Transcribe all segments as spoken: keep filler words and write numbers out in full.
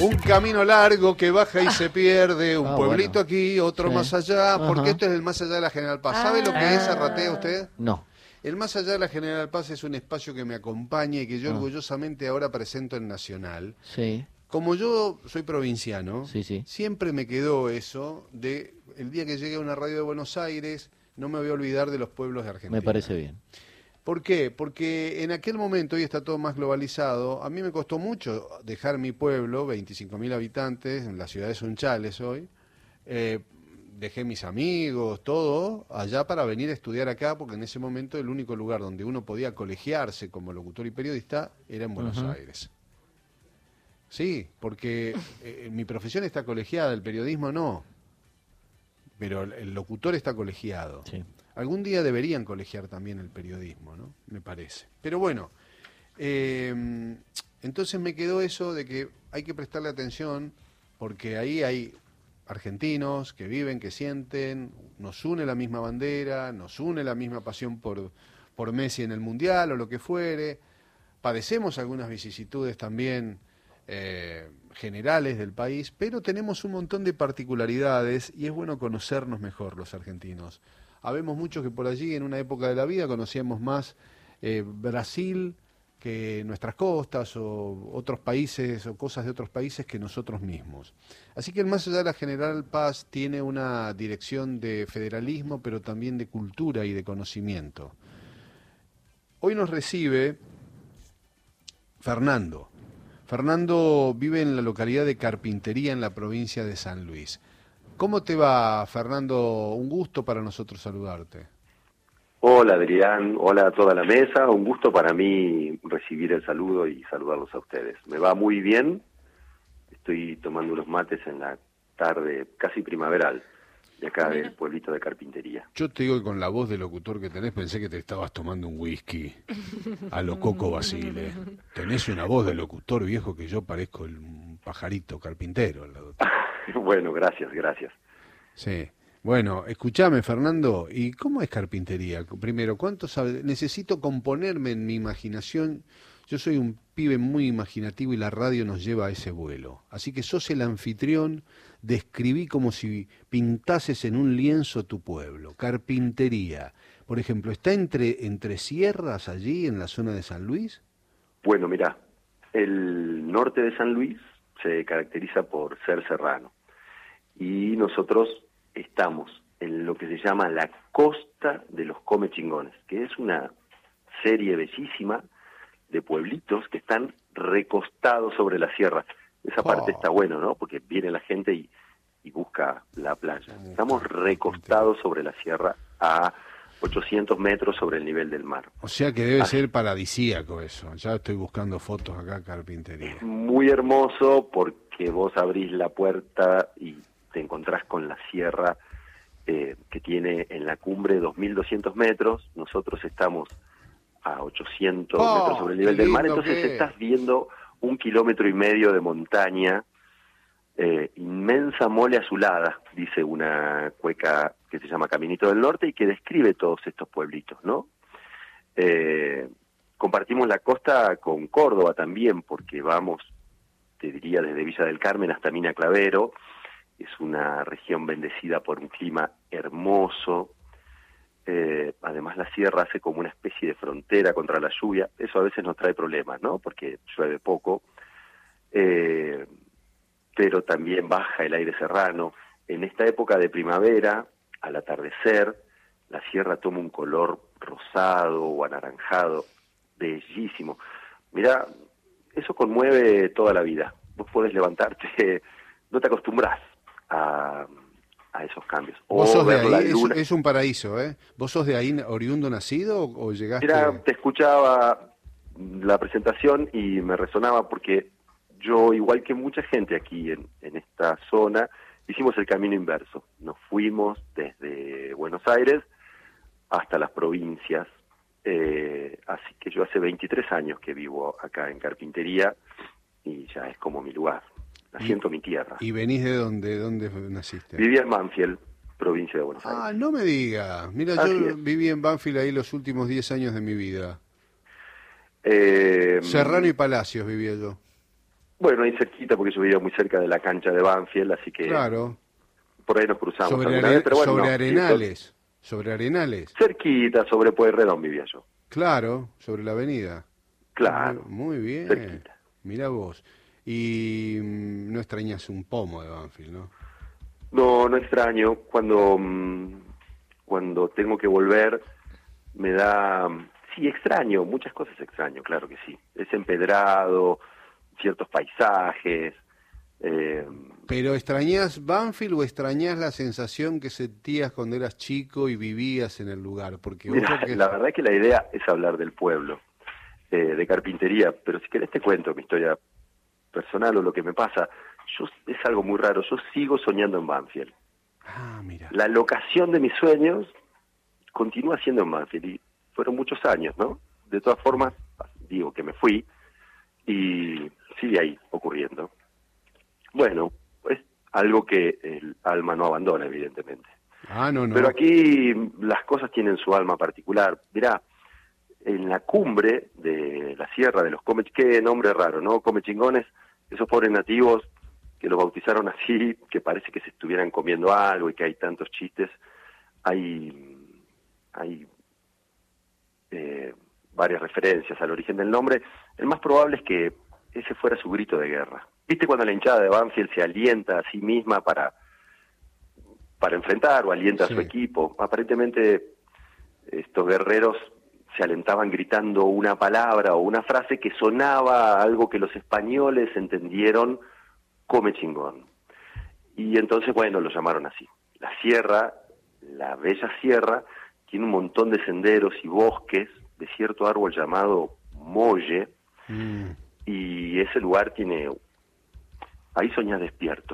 Un camino largo que baja y se pierde, un Ah, pueblito bueno. aquí, otro Sí. más allá, porque Ajá. esto es el más allá de la General Paz. ¿Sabe lo que es, Arratea, usted? No. El más allá de la General Paz es un espacio que me acompaña y que yo Ah. orgullosamente ahora presento en Nacional. Sí. Como yo soy provinciano, Sí, sí. siempre me quedó eso de el día que llegue a una radio de Buenos Aires, no me voy a olvidar de los pueblos de Argentina. Me parece bien. ¿Por qué? Porque en aquel momento, hoy está todo más globalizado, a mí me costó mucho dejar mi pueblo, veinticinco mil habitantes, en la ciudad de Sunchales hoy, eh, dejé mis amigos, todo, allá para venir a estudiar acá, porque en ese momento el único lugar donde uno podía colegiarse como locutor y periodista era en Buenos Ujú. Aires. Sí, porque eh, mi profesión está colegiada, el periodismo no, pero el, el locutor está colegiado. Sí. Algún día deberían colegiar también el periodismo, ¿no? Me parece. Pero bueno, eh, entonces me quedó eso de que hay que prestarle atención porque ahí hay argentinos que viven, que sienten, nos une la misma bandera, nos une la misma pasión por, por Messi en el Mundial o lo que fuere. Padecemos algunas vicisitudes también eh, generales del país, pero tenemos un montón de particularidades y es bueno conocernos mejor los argentinos. Habemos muchos que por allí en una época de la vida conocíamos más eh, Brasil que nuestras costas o otros países o cosas de otros países que nosotros mismos. Así que el Más allá de la General Paz tiene una dirección de federalismo, pero también de cultura y de conocimiento. Hoy nos recibe Fernando. Fernando vive en la localidad de Carpintería, en la provincia de San Luis. ¿Cómo te va, Fernando? Un gusto para nosotros saludarte. Hola, Adrián. Hola a toda la mesa. Un gusto para mí recibir el saludo y saludarlos a ustedes. Me va muy bien. Estoy tomando unos mates en la tarde casi primaveral de acá del pueblito de Carpintería. Yo te digo que con la voz de locutor que tenés pensé que te estabas tomando un whisky a lo Coco Basile. Tenés una voz de locutor viejo que yo parezco el un pajarito carpintero al lado tuyo. Bueno, gracias, gracias. Sí. Bueno, escúchame, Fernando, ¿y cómo es Carpintería? Primero, ¿cuánto sabes? Necesito componerme en mi imaginación. Yo soy un pibe muy imaginativo y la radio nos lleva a ese vuelo. Así que sos el anfitrión, describí como si pintases en un lienzo tu pueblo. Carpintería, por ejemplo, ¿está entre, entre sierras allí en la zona de San Luis? Bueno, mirá, el norte de San Luis se caracteriza por ser serrano. Y nosotros estamos en lo que se llama la costa de los Comechingones, que es una serie bellísima de pueblitos que están recostados sobre la sierra. Esa parte Oh. está bueno, ¿no? Porque viene la gente y, y busca la playa. Estamos recostados sobre la sierra a ochocientos metros sobre el nivel del mar. O sea que debe Ah. ser paradisíaco eso. Ya estoy buscando fotos acá, Carpintería. Muy hermoso porque vos abrís la puerta y te encontrás con la sierra eh, que tiene en la cumbre dos mil doscientos metros. Nosotros estamos a ochocientos Oh, metros sobre el nivel qué del mar, lindo entonces que es. estás viendo un kilómetro y medio de montaña, eh, inmensa mole azulada, dice una cueca que se llama Caminito del Norte y que describe todos estos pueblitos, ¿no? Eh, compartimos la costa con Córdoba también, porque vamos, te diría, desde Villa del Carmen hasta Mina Clavero. Es una región bendecida por un clima hermoso. Eh, además la sierra hace como una especie de frontera contra la lluvia. Eso a veces nos trae problemas, ¿no? Porque llueve poco. Eh, pero también baja el aire serrano. En esta época de primavera, al atardecer, la sierra toma un color rosado o anaranjado, bellísimo. Mirá, eso conmueve toda la vida. Vos podés levantarte, no te acostumbrás a, a esos cambios. Vos O sos de ver la ahí, es, luna. es un paraíso, ¿eh? ¿Vos sos de ahí oriundo nacido o, o llegaste...? Mira, te escuchaba la presentación y me resonaba porque yo, igual que mucha gente aquí en, en esta zona, hicimos el camino inverso. Nos fuimos desde Buenos Aires hasta las provincias. Eh, así que yo hace veintitrés años que vivo acá en Carpintería y ya es como mi lugar. La siento mi tierra. ¿Y venís de dónde? ¿Dónde naciste? Vivía en Banfield, provincia de Buenos Aires. Ah, no me digas. Mira, Así yo es. viví en Banfield ahí los últimos diez años de mi vida. Eh, Serrano y Palacios vivía yo. Bueno, ahí cerquita, porque yo vivía muy cerca de la cancha de Banfield, así que Claro. por ahí nos cruzamos Sobre, alguna are- vez, pero bueno, sobre no, sí, Arenales. Sobre Arenales. cerquita, sobre Pueyrredón vivía yo. Claro, sobre la avenida. Muy, Claro, muy bien. cerquita. Mira vos. Y mm, no extrañas un pomo de Banfield, ¿no? No, no extraño. Cuando, mm, cuando tengo que volver, me da... Sí, extraño, muchas cosas extraño, claro que sí. Es empedrado, ciertos paisajes. Eh, ¿Pero extrañás Banfield o extrañás la sensación que sentías cuando eras chico y vivías en el lugar? Porque ojo mira, que... la verdad que la idea es hablar del pueblo, eh, de carpintería, pero si querés te cuento mi historia personal o lo que me pasa. Yo, es algo muy raro, yo sigo soñando en Banfield. Ah, mira. La locación de mis sueños continúa siendo en Banfield y fueron muchos años, ¿no? De todas formas, digo que me fui y sigue ahí ocurriendo. Bueno, es algo que el alma no abandona, evidentemente. Ah, no, Pero no. aquí las cosas tienen su alma particular. Mirá, en la cumbre de la sierra de los Come, qué nombre raro, ¿no? Comechingones, esos pobres nativos que los bautizaron así, que parece que se estuvieran comiendo algo y que hay tantos chistes, hay, hay eh, varias referencias al origen del nombre. El más probable es que ese fuera su grito de guerra. ¿Viste cuando la hinchada de Banfield se alienta a sí misma para, para enfrentar o alienta a Sí. su equipo? Aparentemente estos guerreros se alentaban gritando una palabra o una frase que sonaba a algo que los españoles entendieron come chingón. Y entonces, bueno, lo llamaron así. La sierra, la bella sierra, tiene un montón de senderos y bosques de cierto árbol llamado molle, Mm. y ese lugar tiene... Ahí soñás despierto,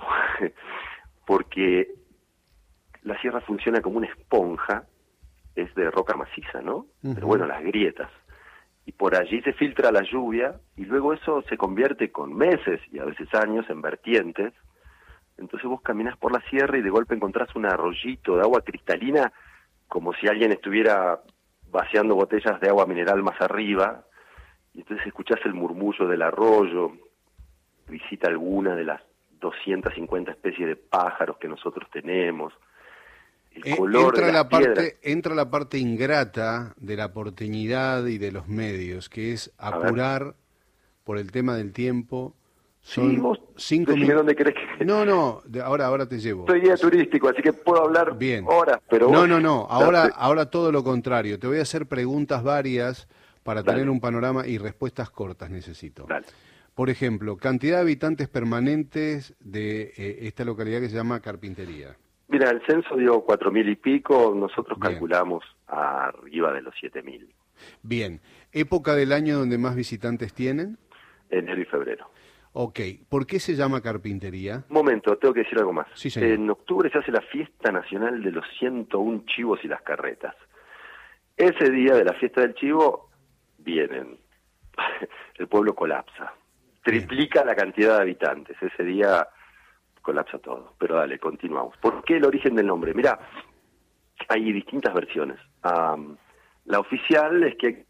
porque la sierra funciona como una esponja, es de roca maciza, ¿no? Uh-huh. Pero bueno, las grietas. Y por allí se filtra la lluvia y luego eso se convierte con meses y a veces años en vertientes. Entonces vos caminás por la sierra y de golpe encontrás un arroyito de agua cristalina como si alguien estuviera vaciando botellas de agua mineral más arriba. Y entonces escuchás el murmullo del arroyo, visita alguna de las doscientas cincuenta especies de pájaros que nosotros tenemos. El Eh, color entra de las la parte piedras. entra la parte ingrata de la porteñidad y de los medios, que es apurar por el tema del tiempo. Son Sí, vos cinco decime minutos. dónde querés que... No, no, de- ahora ahora te llevo. Soy guía turístico, así que puedo hablar Bien. horas, pero No, vos... no, no, ahora date- ahora todo lo contrario. Te voy a hacer preguntas varias para Dale. tener un panorama y respuestas cortas necesito. Dale. Por ejemplo, cantidad de habitantes permanentes de eh, esta localidad que se llama Carpintería. Mira, el censo dio cuatro mil y pico, nosotros Bien. calculamos arriba de los siete mil, Bien. ¿Época del año donde más visitantes tienen? enero y febrero. Ok. ¿Por qué se llama Carpintería? Un momento, tengo que decir algo más. Sí, señor. En octubre se hace la fiesta nacional de los ciento uno chivos y las carretas. Ese día de la fiesta del chivo vienen, el pueblo colapsa, triplica la cantidad de habitantes, ese día colapsa todo. Pero dale, continuamos. ¿Por qué el origen del nombre? Mirá, hay distintas versiones. Um, la oficial es que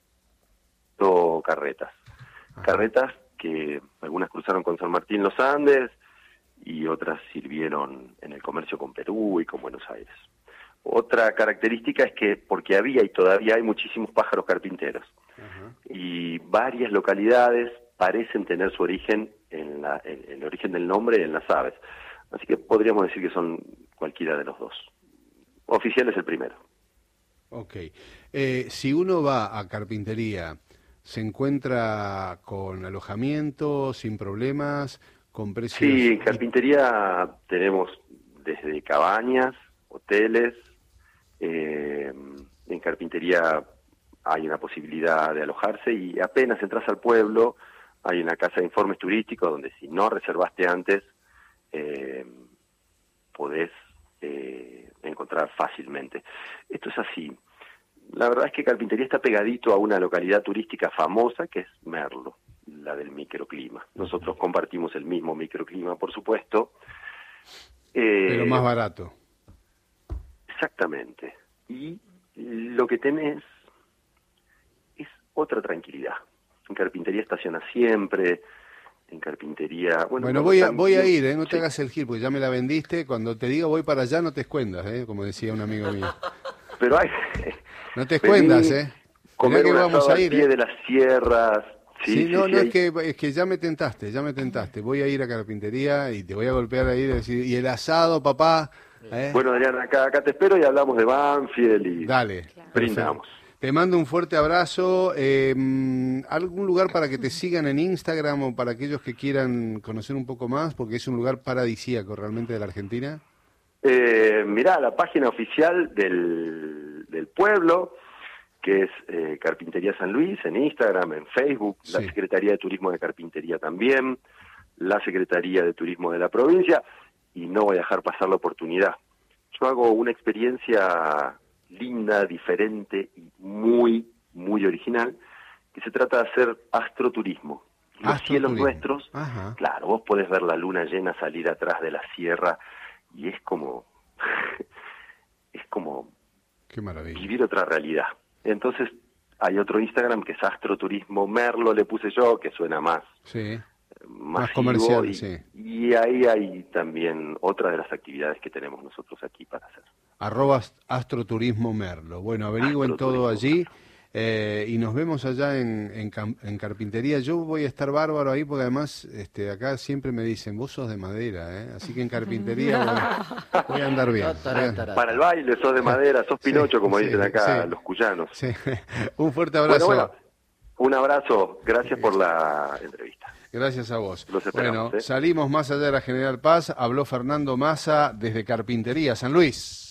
hay carretas. Carretas que algunas cruzaron con San Martín los Andes y otras sirvieron en el comercio con Perú y con Buenos Aires. Otra característica es que porque había y todavía hay muchísimos pájaros carpinteros. Ajá. Y varias localidades parecen tener su origen en la, en, el origen del nombre en las aves. Así que podríamos decir que son cualquiera de los dos. Oficial es el primero. Ok. Eh, si uno va a Carpintería, ¿se encuentra con alojamiento, sin problemas, con precios? Sí, en carpintería tenemos desde cabañas, hoteles. Eh, en carpintería hay una posibilidad de alojarse y apenas entras al pueblo hay una casa de informes turísticos donde si no reservaste antes eh, podés eh, encontrar fácilmente. Esto es así. La verdad es que Carpintería está pegadito a una localidad turística famosa que es Merlo, la del microclima. Nosotros compartimos el mismo microclima, por supuesto. Eh, Pero más barato. Exactamente. Y lo que tenés es otra tranquilidad. En Carpintería estaciona siempre, en carpintería. Bueno, bueno voy a voy a ir, ¿eh? No te sí. hagas el gil, porque ya me la vendiste. Cuando te diga voy para allá, no te escuendas, ¿eh? Como decía un amigo mío. Pero hay... No te escuendas, ¿eh? Comer que vamos a ir, al pie ¿eh? de las sierras... Sí, sí, no, sí, no, sí, es que, es que ya me tentaste, ya me tentaste. Voy a ir a carpintería y te voy a golpear ahí y decir, y el asado, papá. ¿Eh? Bueno, Adrián, acá, acá te espero y hablamos de Banfield y Dale, brindamos. Te mando un fuerte abrazo. Eh, ¿Algún lugar para que te sigan en Instagram o para aquellos que quieran conocer un poco más? Porque es un lugar paradisíaco realmente de la Argentina. Eh, mirá, la página oficial del, del pueblo, que es eh, Carpintería San Luis, en Instagram, en Facebook, sí. La Secretaría de Turismo de Carpintería también, la Secretaría de Turismo de la provincia, y no voy a dejar pasar la oportunidad. Yo hago una experiencia linda, diferente y muy, muy original, que se trata de hacer astroturismo. Los astroturismo. Cielos nuestros, Ajá. Claro, vos podés ver la luna llena salir atrás de la sierra, y es como, es como Qué maravilla. Vivir otra realidad. Entonces hay otro Instagram que es Astroturismo Merlo, le puse yo, que suena más, sí. más, más comercial, y, sí. Y ahí hay también otra de las actividades que tenemos nosotros aquí para hacer. Arroba Astroturismo Merlo. Bueno, averigüen todo allí eh, y nos vemos allá en, en, en Carpintería. Yo voy a estar bárbaro ahí porque además este, acá siempre me dicen, vos sos de madera, ¿eh? Así que en Carpintería voy, voy a andar bien. Para el baile sos de madera, sos Pinocho, sí, como sí, dicen acá sí. los cuyanos. Sí. Un fuerte abrazo. Bueno, bueno, un abrazo, gracias por la entrevista. Gracias a vos. Bueno, ¿eh? ¿eh? Salimos más allá de la General Paz. Habló Fernando Massa desde Carpintería, San Luis.